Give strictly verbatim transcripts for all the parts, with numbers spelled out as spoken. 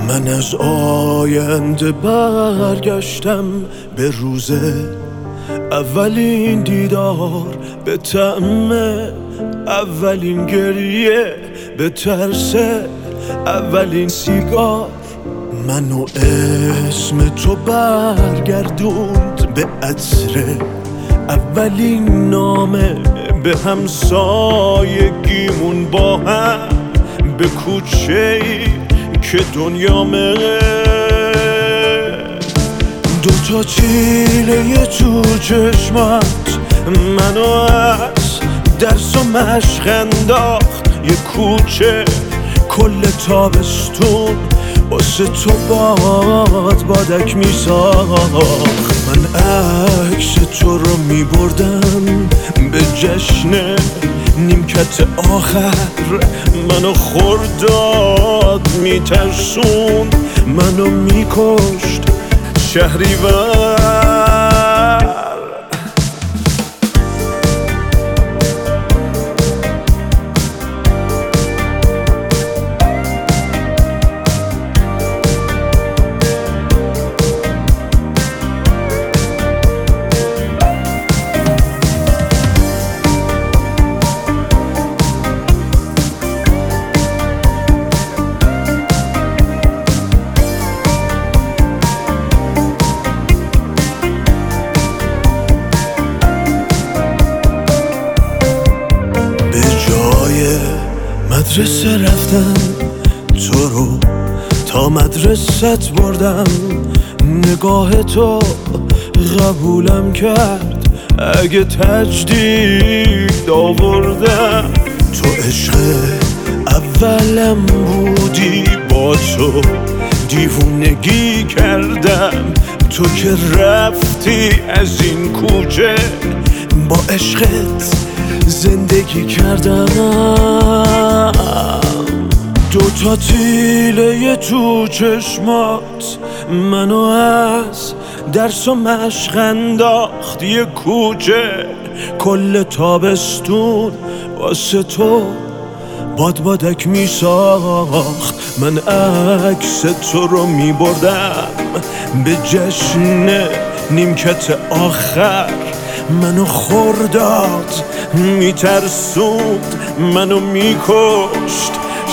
من از آینده برگشتم به روز اولین دیدار، به طعم اولین گریه، به ترس اولین سیگار. منو اسم تو برگردوند به عطر اولین نامه، به همسایگیمون با هم، به کوچه‌ای که دنیامه. دوتا تیله تو چشمات منو از درس و مشق انداخت، یه کوچه کل تابستون واسه تو باد بادک میساخت. من عکس تو رو میبردم به جشن نیمکت آخر، منو خرداد میترسوند، منو میکشت شهریور. مدرسه رفتم تو رو تا مدرست بردم، نگاه تو قبولم کرد اگه تجدید آوردم. تو عشق اولم بودی، با تو دیوونگی کردم، تو که رفتی از این کوچه با عشقت زندگی کردم. دوتا تیله تو چشمات منو از درس و مشق انداخت، یه کوچه کل تابستون واسه تو باد بادک میساخت. من عکس تو رو میبردم به جشن نیمکت آخر، منو خرداد میترسوند، منو میکشت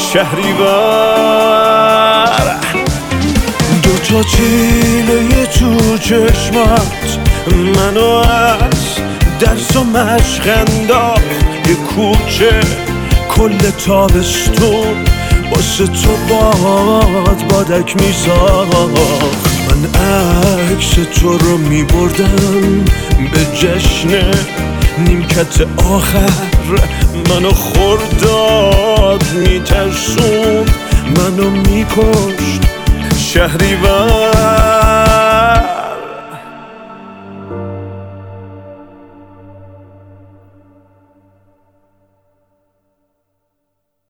شهریور. دوتا تیله تو چشمات منو از درس و مشق انداخت، یه کوچه کل تابستون واسه تو باد بادک میساخت. من عکس تو رو میبردم به جشن نیمکت آخر، منو خرداد میترسوند، منو میکشت شهریور.